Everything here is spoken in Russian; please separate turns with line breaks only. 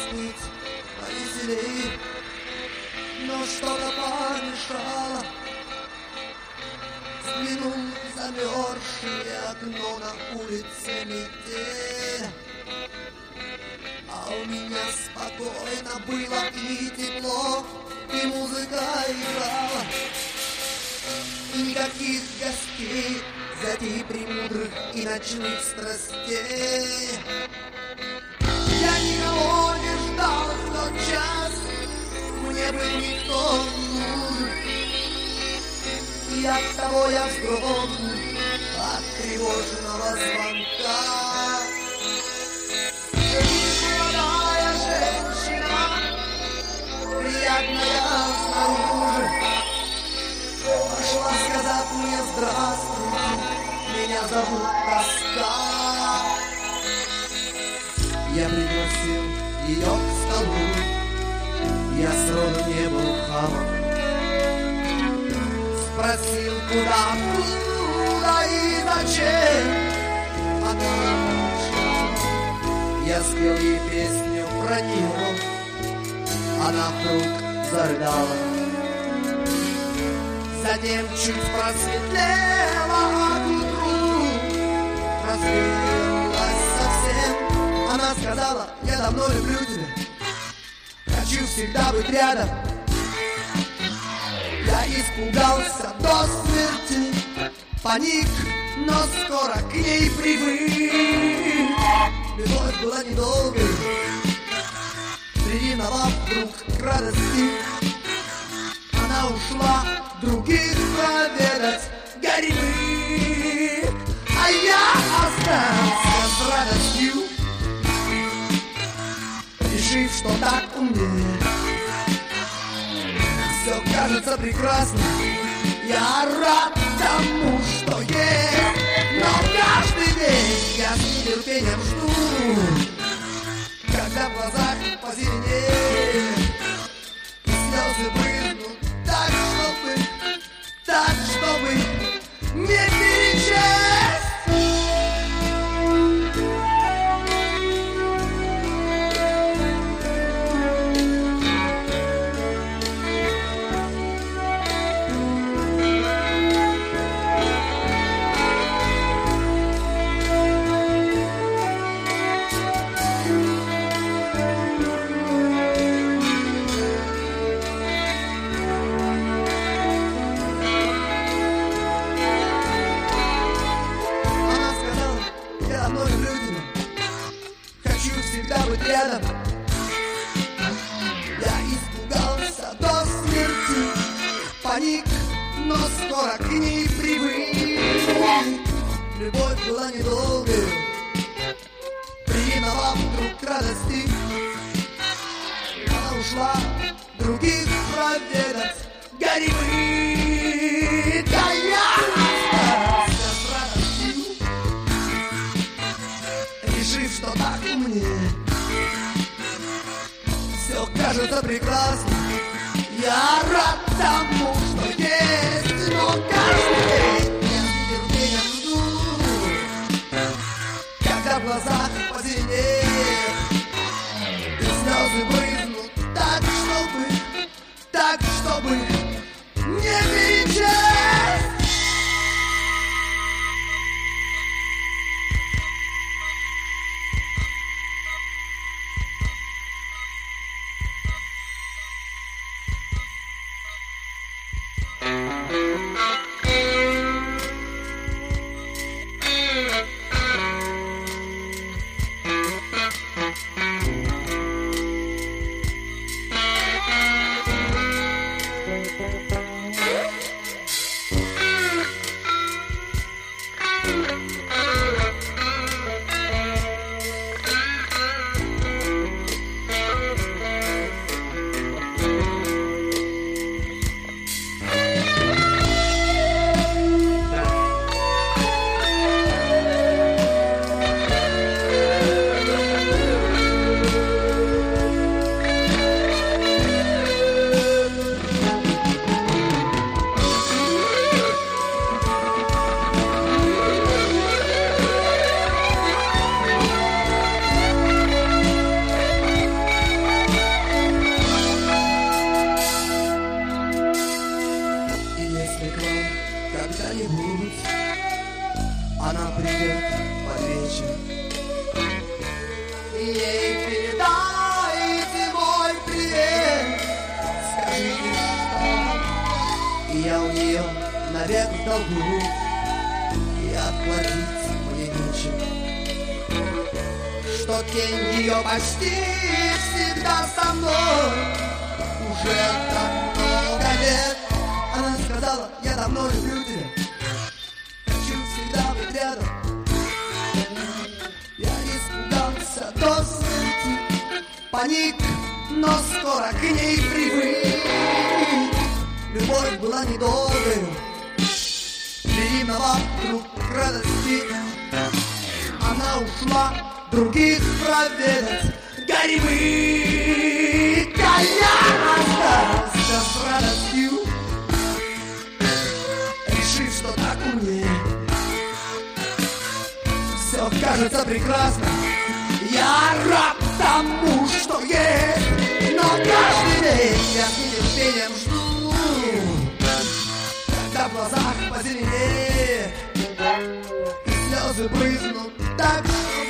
быть повеселей, но что-то помешало. Взглянул в замерзшее окно, на улице метель, а у меня спокойно было и тепло, и музыка играла, и никаких гостей, затей премудрых и ночных страстей. Я никого не ждал в тот час, мне был никто не нужен, и оттого я вздрогнул от тревожного звонка. Молодая женщина, приятная снаружи, пошла сказать мне здравствуйте, меня зовут Тоска. Я пригласил ее к столу, я сроду не был хамом. Спросил, куда и зачем. Она молчала. Я спел ей песню про него, она вдруг зарыдала. Затем чуть просветлела, а к утру развеялась совсем. Она сказала, я давно люблю тебя, хочу всегда быть рядом. Я испугался до смерти, паник, но скоро к ней привык. Любовь была недолгой, приревновав вдруг к радости. Она ушла других проведать грибы, а я остался с радостью, решив, что так умнее. Все кажется прекрасно, я рад тому, что есть, но каждый день я с нетерпением жду, когда в глазах позеленеет и слезы брызнут так, чтобы не перечесть. Рядом. Я испугался до смерти, паник, но скоро к ней привык. Любовь была недолгой, приновав вдруг к радости. Она ушла других проведать грибы. Да я остался с радостью, решив, что так умнее. Все кажется прекрасно, я рад тому, что есть, но каждый день я с нетерпением жду, когда в глазах позеленеет и слезы брызнут так, чтобы не перечесть. она придет под вечер. И ей передайте мой привет. Скажи, что и я у нее навек в долгу, и отплатить мне нечем, что тень ее почти всегда со мной уже так много лет. Она сказала, я давно люблю тебя, хочу всегда быть рядом. Я испугался до смерти, паник, но скоро к ней привык. Любовь была недолгой, невинного вдруг к радости. Она ушла других проведать горемык, а я остался с радостью, решив, что так умнее. Все кажется прекрасно, я рад тому, что есть, но каждый день я с нетерпением жду, когда в глазах позеленеет и слезы брызнут так, что